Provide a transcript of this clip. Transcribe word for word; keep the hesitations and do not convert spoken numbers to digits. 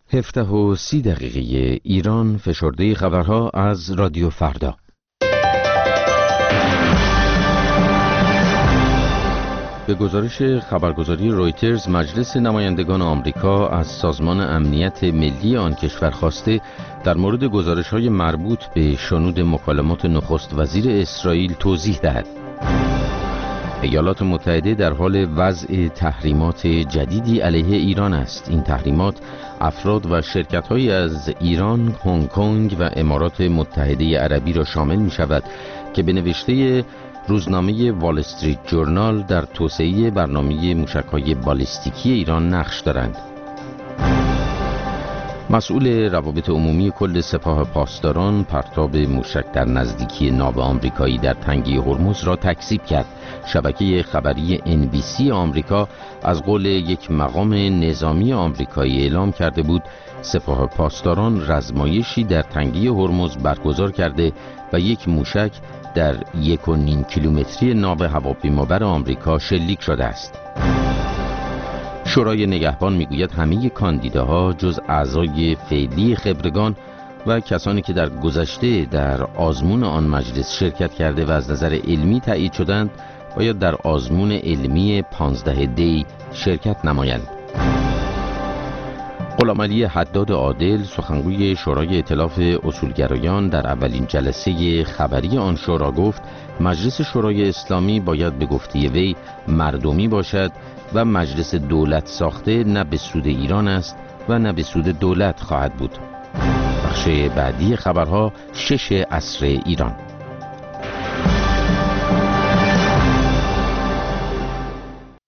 هفده و سی دقیقه ایران، فشرده خبرها از رادیو فردا. به گزارش خبرگزاری رویترز، مجلس نمایندگان آمریکا از سازمان امنیت ملی آن کشور خواسته در مورد گزارش‌های مربوط به شنود مکالمات نخست وزیر اسرائیل توضیح دهد. ایالات متحده در حال وضع تحریمات جدیدی علیه ایران است. این تحریمات افراد و شرکت‌هایی از ایران، هنگ کنگ و امارات متحده عربی را شامل می‌شود که به نوشته روزنامه وال استریت جورنال در توسعه برنامه موشک‌های بالستیکی ایران نقش دارند. مسئول روابط عمومی کل سپاه پاسداران پرتاب موشک در نزدیکی ناو آمریکایی در تنگه هرمز را تکذیب کرد. شبکه خبری ان بی سی آمریکا از قول یک مقام نظامی آمریکایی اعلام کرده بود سپاه پاسداران رزمایشی در تنگه هرمز برگزار کرده و یک موشک در یک و نیم کیلومتری ناو هواپیمابر آمریکا شلیک شده است. شورای نگهبان میگوید همه کاندیداها جز اعضای فعلی خبرگان و کسانی که در گذشته در آزمون آن مجلس شرکت کرده و از نظر علمی تایید شدند باید در آزمون علمی پانزده دی شرکت نمایند. غلامعلی حداد عادل، سخنگوی شورای ائتلاف اصولگرایان، در اولین جلسه خبری آن شورا گفت مجلس شورای اسلامی باید به گفته وی مردمی باشد و مجلس دولت ساخته نه به سود ایران است و نه به سود دولت خواهد بود. بخش بعدی خبرها شش عصر ایران.